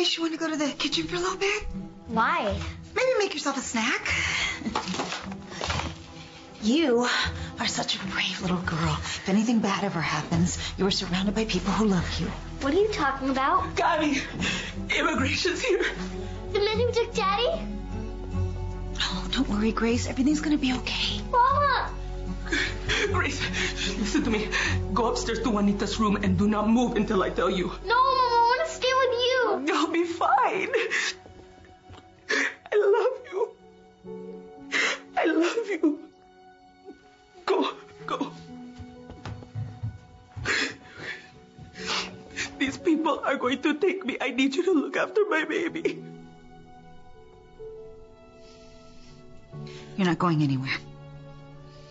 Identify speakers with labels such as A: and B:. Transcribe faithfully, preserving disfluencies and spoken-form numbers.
A: Grace, you want to go to the kitchen for a little bit?
B: Why?
A: Maybe make yourself a snack. You are such a brave little girl. If anything bad ever happens, you are surrounded by people who love you.
B: What are you talking about?
C: Connie, immigration's here.
B: The men who took Daddy?
A: Oh, don't worry, Grace. Everything's going to be okay.
B: Mama!
C: Grace, listen to me. Go upstairs to Juanita's room and do not move until I tell you.
B: No, Mama, I want to stay with you.
C: I'll be fine. I love you. I love you. Go, go. These people are going to take me. I need you to look after my baby.
A: You're not going anywhere.